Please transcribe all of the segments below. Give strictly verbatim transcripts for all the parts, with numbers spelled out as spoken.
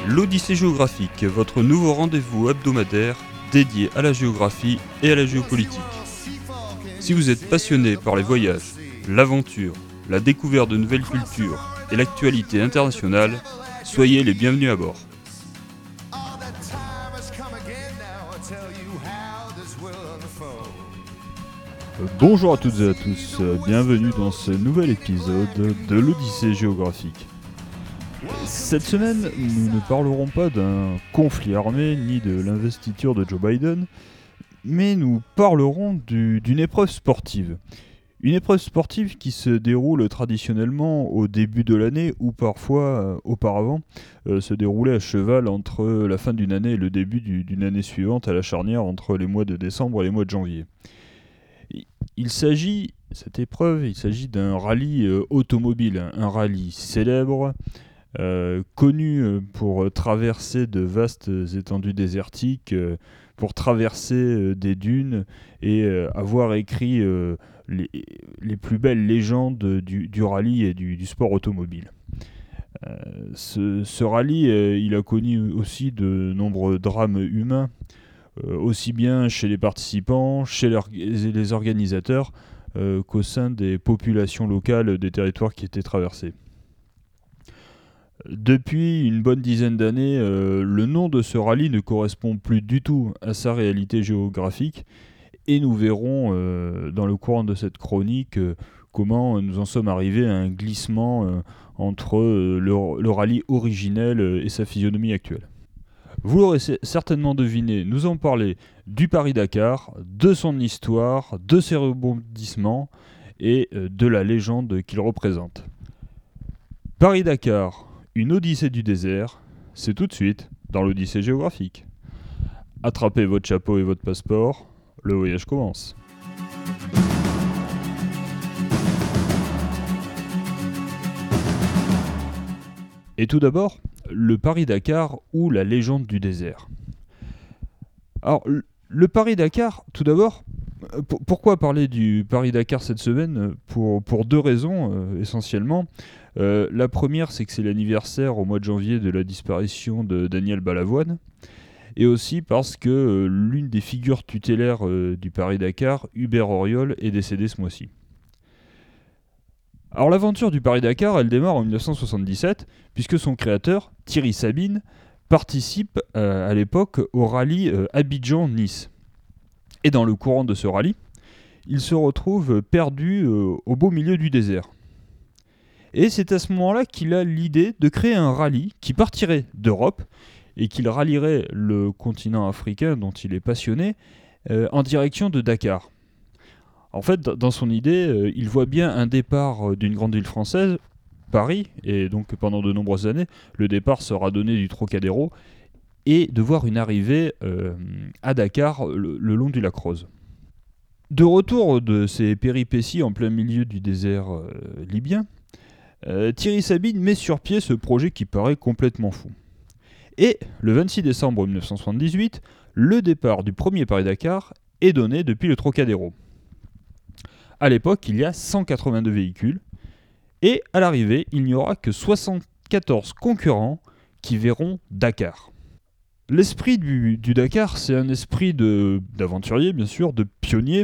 L'Odyssée géographique, votre nouveau rendez-vous hebdomadaire dédié à la géographie et à la géopolitique. Si vous êtes passionné par les voyages, l'aventure, la découverte de nouvelles cultures et l'actualité internationale, soyez les bienvenus à bord. Bonjour à toutes et à tous, bienvenue dans ce nouvel épisode de l'Odyssée géographique. Cette semaine, nous ne parlerons pas d'un conflit armé ni de l'investiture de Joe Biden, mais nous parlerons du, d'une épreuve sportive. Une épreuve sportive qui se déroule traditionnellement au début de l'année ou parfois euh, auparavant euh, se déroulait à cheval entre la fin d'une année et le début du, d'une année suivante, à la charnière entre les mois de décembre et les mois de janvier. Il s'agit, cette épreuve, il s'agit d'un rallye euh, automobile, un rallye célèbre, euh, connu pour traverser de vastes étendues désertiques, euh, pour traverser euh, des dunes et euh, avoir écrit euh, les, les plus belles légendes du, du rallye et du, du sport automobile. Euh, ce, ce rallye, euh, il a connu aussi de nombreux drames humains, euh, aussi bien chez les participants, chez leur, les organisateurs, euh, qu'au sein des populations locales des territoires qui étaient traversés. Depuis une bonne dizaine d'années, euh, le nom de ce rallye ne correspond plus du tout à sa réalité géographique et nous verrons euh, dans le courant de cette chronique euh, comment nous en sommes arrivés à un glissement euh, entre euh, le, le rallye originel euh, et sa physionomie actuelle. Vous l'aurez certainement deviné, nous allons parler du Paris-Dakar, de son histoire, de ses rebondissements et euh, de la légende qu'il représente. Paris-Dakar, une odyssée du désert, c'est tout de suite dans l'Odyssée géographique. Attrapez votre chapeau et votre passeport, le voyage commence. Et tout d'abord, le Paris-Dakar ou la légende du désert. Alors, le Paris-Dakar, tout d'abord, p- pourquoi parler du Paris-Dakar cette semaine ? Pour, pour deux raisons, euh, essentiellement. Euh, la première, c'est que c'est l'anniversaire au mois de janvier de la disparition de Daniel Balavoine, et aussi parce que euh, l'une des figures tutélaires euh, du Paris-Dakar, Hubert Auriol, est décédé ce mois-ci. Alors l'aventure du Paris-Dakar, elle démarre en dix-neuf cent soixante-dix-sept, puisque son créateur, Thierry Sabine, participe euh, à l'époque au rallye euh, Abidjan-Nice. Et dans le courant de ce rallye, il se retrouve perdu euh, au beau milieu du désert. Et c'est à ce moment-là qu'il a l'idée de créer un rallye qui partirait d'Europe et qu'il rallierait le continent africain dont il est passionné euh, en direction de Dakar. En fait, dans son idée, euh, il voit bien un départ d'une grande ville française, Paris, et donc pendant de nombreuses années, le départ sera donné du Trocadéro, et de voir une arrivée euh, à Dakar le, le long du lac Rose. De retour de ces péripéties en plein milieu du désert euh, libyen, Euh, Thierry Sabine met sur pied ce projet qui paraît complètement fou. Et le vingt-six décembre dix-neuf cent soixante-dix-huit, le départ du premier Paris-Dakar est donné depuis le Trocadéro. À l'époque, il y a cent quatre-vingt-deux véhicules, et à l'arrivée, il n'y aura que soixante-quatorze concurrents qui verront Dakar. L'esprit du, du Dakar, c'est un esprit de, d'aventurier, bien sûr, de pionnier.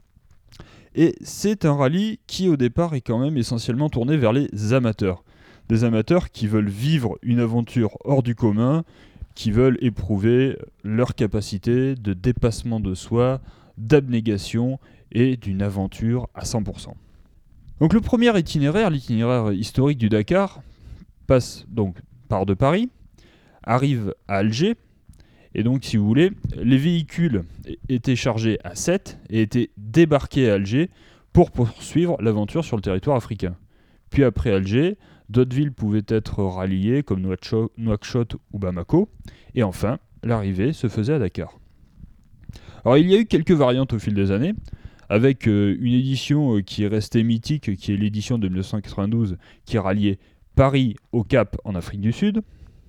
Et c'est un rallye qui, au départ, est quand même essentiellement tourné vers les amateurs. Des amateurs qui veulent vivre une aventure hors du commun, qui veulent éprouver leur capacité de dépassement de soi, d'abnégation et d'une aventure à cent pour cent. Donc le premier itinéraire, l'itinéraire historique du Dakar, passe donc par de Paris, arrive à Alger. Et donc, si vous voulez, les véhicules étaient chargés à Sète et étaient débarqués à Alger pour poursuivre l'aventure sur le territoire africain. Puis après Alger, d'autres villes pouvaient être ralliées comme Nouakchott ou Bamako. Et enfin, l'arrivée se faisait à Dakar. Alors, il y a eu quelques variantes au fil des années, avec euh, une édition euh, qui est restée mythique, qui est l'édition de dix-neuf cent quatre-vingt-douze, qui ralliait Paris au Cap en Afrique du Sud.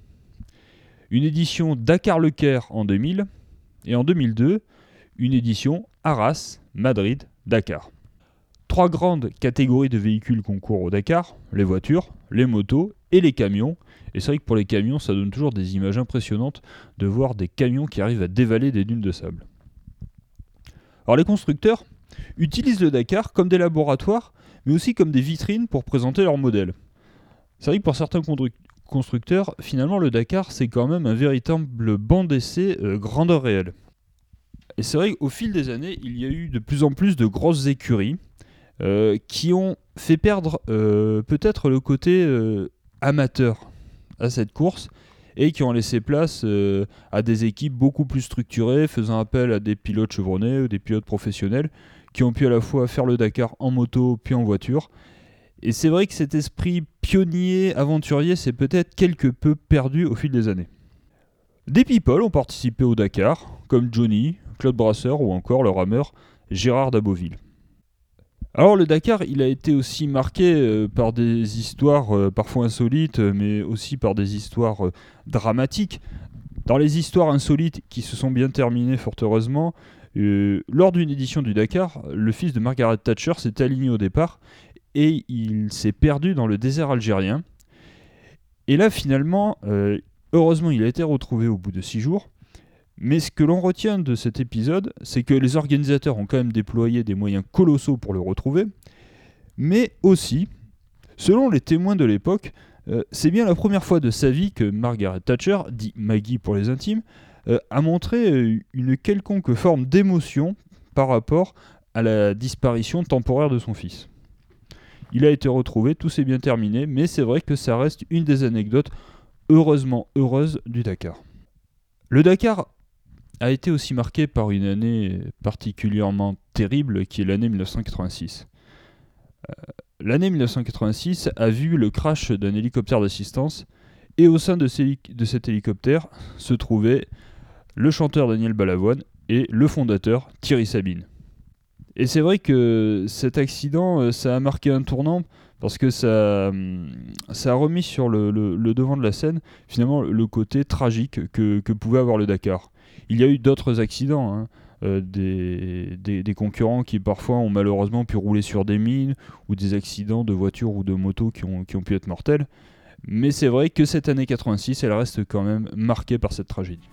Une édition Dakar-Le Caire en deux mille, et en deux mille deux, une édition Arras-Madrid-Dakar. Trois grandes catégories de véhicules concourent au Dakar, les voitures, les motos et les camions. Et c'est vrai que pour les camions, ça donne toujours des images impressionnantes de voir des camions qui arrivent à dévaler des dunes de sable. Alors les constructeurs utilisent le Dakar comme des laboratoires, mais aussi comme des vitrines pour présenter leurs modèles. C'est vrai que pour certains condu- constructeurs, finalement le Dakar c'est quand même un véritable banc d'essai euh, grandeur réelle. Et c'est vrai qu'au fil des années, il y a eu de plus en plus de grosses écuries euh, qui ont fait perdre euh, peut-être le côté euh, amateur à cette course et qui ont laissé place euh, à des équipes beaucoup plus structurées, faisant appel à des pilotes chevronnés ou des pilotes professionnels qui ont pu à la fois faire le Dakar en moto puis en voiture. Et c'est vrai que cet esprit pionnier, aventurier, s'est peut-être quelque peu perdu au fil des années. Des people ont participé au Dakar, comme Johnny, Claude Brasseur ou encore le rameur Gérard Daboville. Alors le Dakar, il a été aussi marqué euh, par des histoires euh, parfois insolites, mais aussi par des histoires euh, dramatiques. Dans les histoires insolites qui se sont bien terminées fort heureusement, euh, lors d'une édition du Dakar, le fils de Margaret Thatcher s'est aligné au départ et il s'est perdu dans le désert algérien. Et là finalement, euh, heureusement il a été retrouvé au bout de six jours. Mais ce que l'on retient de cet épisode, c'est que les organisateurs ont quand même déployé des moyens colossaux pour le retrouver, mais aussi, selon les témoins de l'époque, euh, c'est bien la première fois de sa vie que Margaret Thatcher, dit Maggie pour les intimes, euh, a montré euh, une quelconque forme d'émotion par rapport à la disparition temporaire de son fils. Il a été retrouvé, tout s'est bien terminé, mais c'est vrai que ça reste une des anecdotes heureusement heureuses du Dakar. Le Dakar a été aussi marqué par une année particulièrement terrible qui est l'année mille neuf cent quatre-vingt-six. Euh, l'année mille neuf cent quatre-vingt-six a vu le crash d'un hélicoptère d'assistance et au sein de, ces, de cet hélicoptère se trouvaient le chanteur Daniel Balavoine et le fondateur Thierry Sabine. Et c'est vrai que cet accident, ça a marqué un tournant parce que ça, ça a remis sur le, le, le devant de la scène finalement le côté tragique que, que pouvait avoir le Dakar. Il y a eu d'autres accidents, hein, euh, des, des, des concurrents qui parfois ont malheureusement pu rouler sur des mines ou des accidents de voitures ou de motos qui ont, qui ont pu être mortels. Mais c'est vrai que cette année quatre-vingt-six, elle reste quand même marquée par cette tragédie.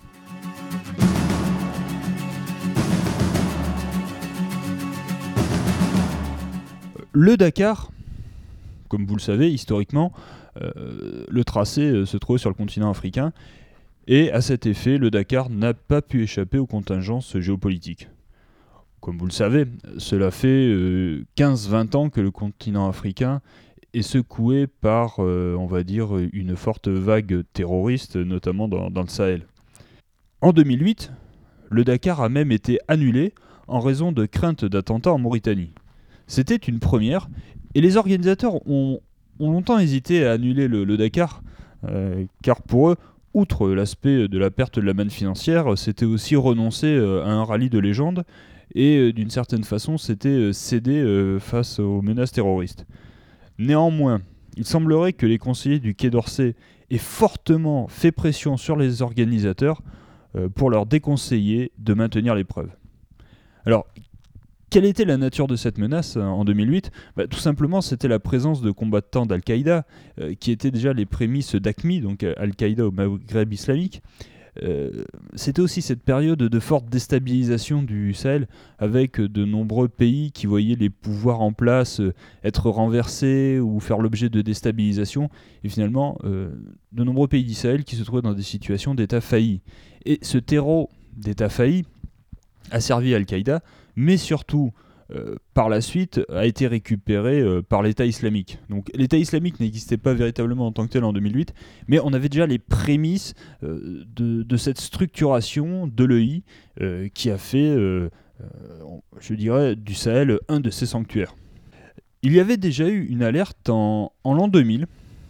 Le Dakar, comme vous le savez, historiquement, euh, le tracé euh, se trouvait sur le continent africain. Et à cet effet, le Dakar n'a pas pu échapper aux contingences géopolitiques. Comme vous le savez, cela fait euh, quinze vingt ans que le continent africain est secoué par, euh, on va dire, une forte vague terroriste, notamment dans, dans le Sahel. En deux mille huit, le Dakar a même été annulé en raison de craintes d'attentats en Mauritanie. C'était une première, et les organisateurs ont, ont longtemps hésité à annuler le, le Dakar, euh, car pour eux, outre l'aspect de la perte de la manne financière, c'était aussi renoncer à un rallye de légende et d'une certaine façon c'était céder face aux menaces terroristes. Néanmoins, il semblerait que les conseillers du Quai d'Orsay aient fortement fait pression sur les organisateurs pour leur déconseiller de maintenir l'épreuve. Alors, quelle était la nature de cette menace en deux mille huit ? Bah, tout simplement, c'était la présence de combattants d'Al-Qaïda, euh, qui étaient déjà les prémices d'A Q M I, donc Al-Qaïda au Maghreb islamique. Euh, c'était aussi cette période de forte déstabilisation du Sahel, avec de nombreux pays qui voyaient les pouvoirs en place euh, être renversés ou faire l'objet de déstabilisation, et finalement, euh, de nombreux pays du Sahel qui se trouvaient dans des situations d'État failli. Et ce terreau d'État failli a servi à Al-Qaïda, mais surtout, euh, par la suite, a été récupéré euh, par l'État islamique. Donc l'État islamique n'existait pas véritablement en tant que tel en deux mille huit, mais on avait déjà les prémices euh, de, de cette structuration de l'E I euh, qui a fait, euh, euh, je dirais, du Sahel un de ses sanctuaires. Il y avait déjà eu une alerte en, en l'an deux mille,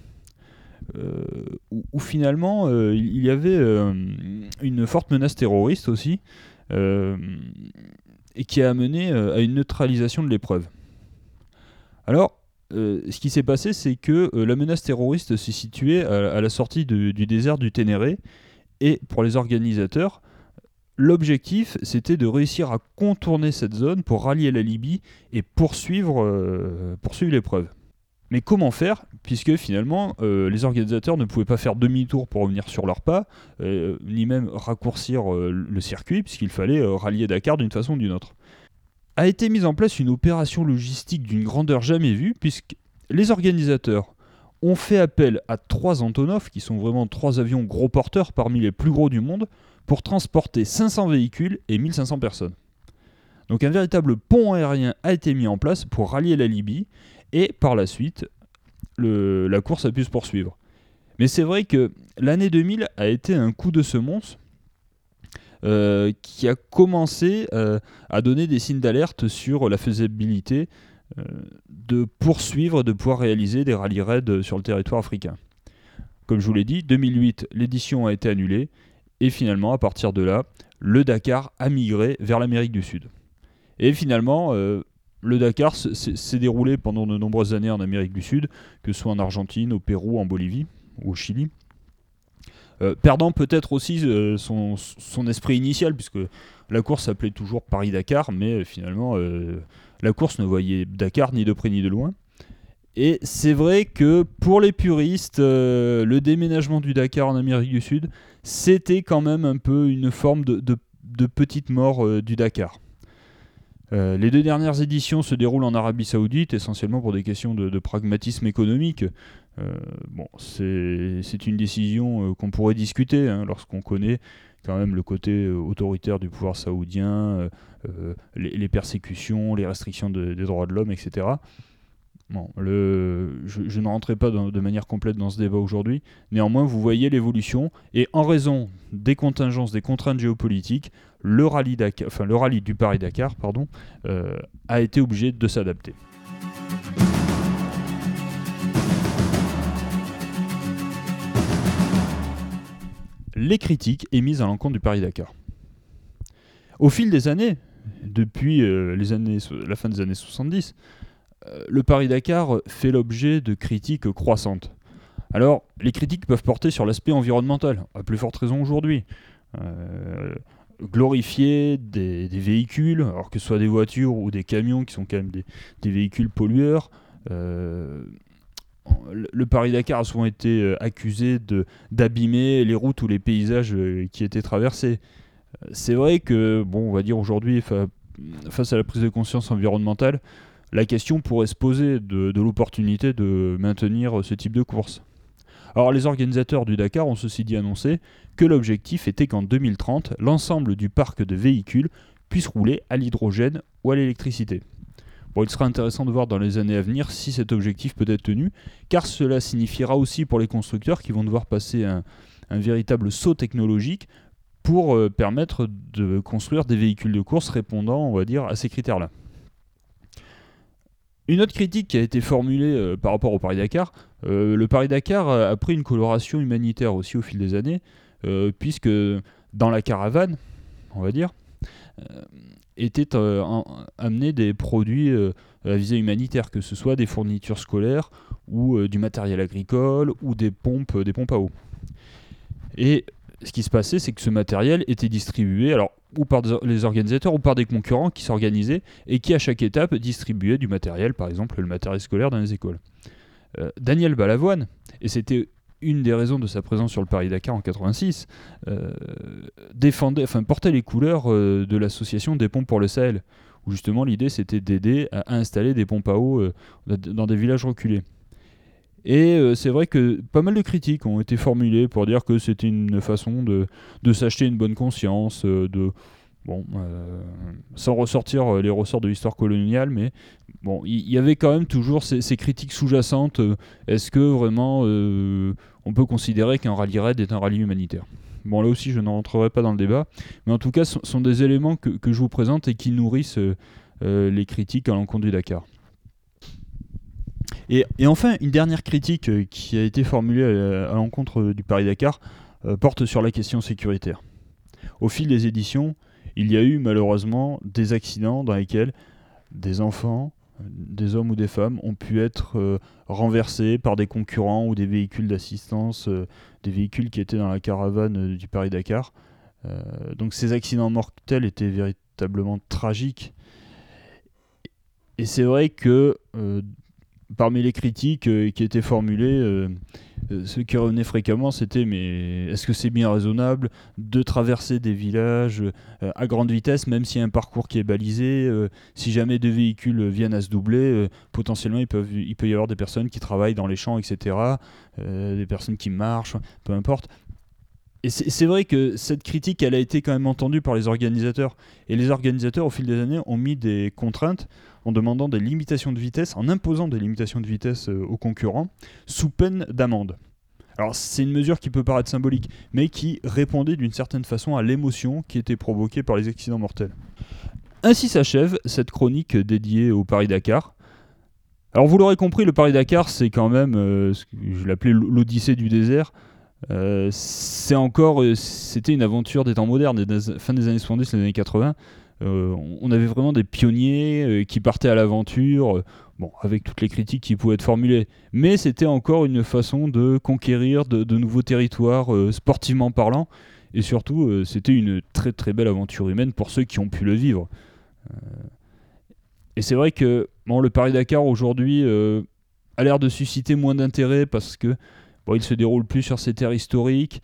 euh, où, où finalement euh, il y avait euh, une forte menace terroriste aussi, euh, et qui a amené euh, à une neutralisation de l'épreuve. Alors, euh, ce qui s'est passé, c'est que euh, la menace terroriste s'est située à, à la sortie de, du désert du Ténéré, et pour les organisateurs, l'objectif, c'était de réussir à contourner cette zone pour rallier la Libye et poursuivre, euh, poursuivre l'épreuve. Mais comment faire, puisque finalement euh, les organisateurs ne pouvaient pas faire demi-tour pour revenir sur leurs pas, euh, ni même raccourcir euh, le circuit, puisqu'il fallait euh, rallier Dakar d'une façon ou d'une autre. A été mise en place une opération logistique d'une grandeur jamais vue, puisque les organisateurs ont fait appel à trois Antonov, qui sont vraiment trois avions gros porteurs parmi les plus gros du monde, pour transporter cinq cents véhicules et mille cinq cents personnes. Donc un véritable pont aérien a été mis en place pour rallier la Libye, et par la suite, le, la course a pu se poursuivre. Mais c'est vrai que l'année deux mille a été un coup de semonce euh, qui a commencé euh, à donner des signes d'alerte sur la faisabilité euh, de poursuivre, de pouvoir réaliser des rallye raids sur le territoire africain. Comme je vous l'ai dit, deux mille huit, l'édition a été annulée, et finalement, à partir de là, le Dakar a migré vers l'Amérique du Sud. Et finalement, euh, le Dakar s'est déroulé pendant de nombreuses années en Amérique du Sud, que ce soit en Argentine, au Pérou, en Bolivie ou au Chili. Euh, perdant peut-être aussi euh, son, son esprit initial, puisque la course s'appelait toujours Paris-Dakar, mais euh, finalement, euh, la course ne voyait Dakar ni de près ni de loin. Et c'est vrai que pour les puristes, euh, le déménagement du Dakar en Amérique du Sud, c'était quand même un peu une forme de, de, de petite mort euh, du Dakar. Euh, les deux dernières éditions se déroulent en Arabie Saoudite, essentiellement pour des questions de, de pragmatisme économique. Euh, bon, c'est, c'est une décision euh, qu'on pourrait discuter hein, lorsqu'on connaît quand même le côté euh, autoritaire du pouvoir saoudien, euh, euh, les, les persécutions, les restrictions de, des droits de l'homme, et cetera. Bon, le, je, je ne rentrerai pas dans, de manière complète dans ce débat aujourd'hui. Néanmoins, vous voyez l'évolution. Et en raison des contingences, des contraintes géopolitiques, le rallye, Dakar, enfin, le rallye du Paris-Dakar pardon, euh, a été obligé de s'adapter. Les critiques émises à l'encontre du Paris-Dakar. Au fil des années, depuis euh, les années, la fin des années soixante-dix, le Paris-Dakar fait l'objet de critiques croissantes. Alors, les critiques peuvent porter sur l'aspect environnemental, à plus forte raison aujourd'hui. Euh, glorifier des, des véhicules, alors que ce soit des voitures ou des camions qui sont quand même des, des véhicules pollueurs. Euh, le Paris-Dakar a souvent été accusé de, d'abîmer les routes ou les paysages qui étaient traversés. C'est vrai que, bon, on va dire aujourd'hui, fa- face à la prise de conscience environnementale, la question pourrait se poser de, de l'opportunité de maintenir ce type de course. Alors les organisateurs du Dakar ont ceci dit annoncé que l'objectif était qu'en deux mille trente, l'ensemble du parc de véhicules puisse rouler à l'hydrogène ou à l'électricité. Bon, il sera intéressant de voir dans les années à venir si cet objectif peut être tenu, car cela signifiera aussi pour les constructeurs qui vont devoir passer un, un véritable saut technologique pour euh, permettre de construire des véhicules de course répondant, on va dire, à ces critères-là. Une autre critique qui a été formulée euh, par rapport au Paris-Dakar, euh, le Paris-Dakar a, a pris une coloration humanitaire aussi au fil des années, euh, puisque dans la caravane, on va dire, euh, étaient euh, en, amenés des produits euh, à visée humanitaire, que ce soit des fournitures scolaires ou euh, du matériel agricole ou des pompes, des pompes à eau. Et ce qui se passait, c'est que ce matériel était distribué, alors ou par les organisateurs ou par des concurrents qui s'organisaient et qui à chaque étape distribuaient du matériel, par exemple le matériel scolaire dans les écoles. Euh, Daniel Balavoine, et c'était une des raisons de sa présence sur le Paris-Dakar en quatre-vingt-six, euh, défendait, enfin, portait les couleurs euh, de l'association des pompes pour le Sahel, où justement l'idée c'était d'aider à installer des pompes à eau euh, dans des villages reculés. Et euh, c'est vrai que pas mal de critiques ont été formulées pour dire que c'était une façon de, de s'acheter une bonne conscience, euh, de, bon, euh, sans ressortir les ressorts de l'histoire coloniale, mais bon, il y, y avait quand même toujours ces, ces critiques sous-jacentes. Euh, est-ce que vraiment euh, on peut considérer qu'un rallye raid est un rallye humanitaire ? Bon, là aussi, je ne rentrerai pas dans le débat, mais en tout cas, ce sont des éléments que, que je vous présente et qui nourrissent euh, euh, les critiques à l'encontre du Dakar. Et, et enfin, une dernière critique euh, qui a été formulée à, à l'encontre du Paris-Dakar euh, porte sur la question sécuritaire. Au fil des éditions, il y a eu malheureusement des accidents dans lesquels des enfants, des hommes ou des femmes, ont pu être euh, renversés par des concurrents ou des véhicules d'assistance, euh, des véhicules qui étaient dans la caravane euh, du Paris-Dakar. Euh, donc ces accidents mortels étaient véritablement tragiques. Et c'est vrai que... Euh, parmi les critiques euh, qui étaient formulées, euh, euh, ce qui revenait fréquemment, c'était mais est-ce que c'est bien raisonnable de traverser des villages euh, à grande vitesse, même s'il y a un parcours qui est balisé, euh, si jamais deux véhicules viennent à se doubler, euh, potentiellement il peut, il peut y avoir des personnes qui travaillent dans les champs, et cetera, euh, des personnes qui marchent, peu importe. Et c'est, c'est vrai que cette critique, elle a été quand même entendue par les organisateurs. Et les organisateurs, au fil des années, ont mis des contraintes en demandant des limitations de vitesse, en imposant des limitations de vitesse euh, aux concurrents, sous peine d'amende. Alors c'est une mesure qui peut paraître symbolique, mais qui répondait d'une certaine façon à l'émotion qui était provoquée par les accidents mortels. Ainsi s'achève cette chronique dédiée au Paris-Dakar. Alors vous l'aurez compris, le Paris-Dakar, c'est quand même, euh, ce que je l'appelais l'Odyssée du désert. Euh, c'est encore, euh, c'était une aventure des temps modernes, des, des, fin des années soixante-dix, les années quatre-vingts. Euh, on avait vraiment des pionniers euh, qui partaient à l'aventure, euh, bon, avec toutes les critiques qui pouvaient être formulées. Mais c'était encore une façon de conquérir de, de nouveaux territoires, euh, sportivement parlant. Et surtout, euh, c'était une très très belle aventure humaine pour ceux qui ont pu le vivre. Euh, et c'est vrai que bon, le Paris-Dakar aujourd'hui euh, a l'air de susciter moins d'intérêt parce que bon, il se déroule plus sur ces terres historiques.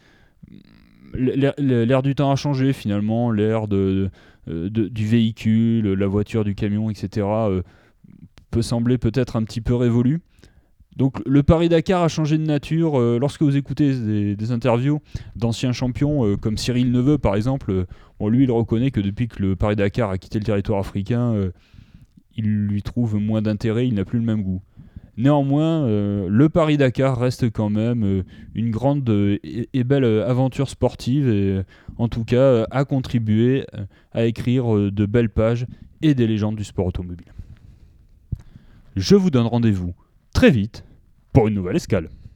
L'air, l'air du temps a changé finalement, l'air de, de, de, du véhicule, la voiture, du camion, et cetera euh, peut sembler peut-être un petit peu révolu. Donc le Paris-Dakar a changé de nature. Euh, lorsque vous écoutez des, des interviews d'anciens champions euh, comme Cyril Neveu par exemple, euh, bon, lui il reconnaît que depuis que le Paris-Dakar a quitté le territoire africain, euh, il lui trouve moins d'intérêt, il n'a plus le même goût. Néanmoins, euh, le Paris-Dakar reste quand même euh, une grande euh, et, et belle euh, aventure sportive et euh, en tout cas euh, a contribué euh, à écrire euh, de belles pages et des légendes du sport automobile. Je vous donne rendez-vous très vite pour une nouvelle escale.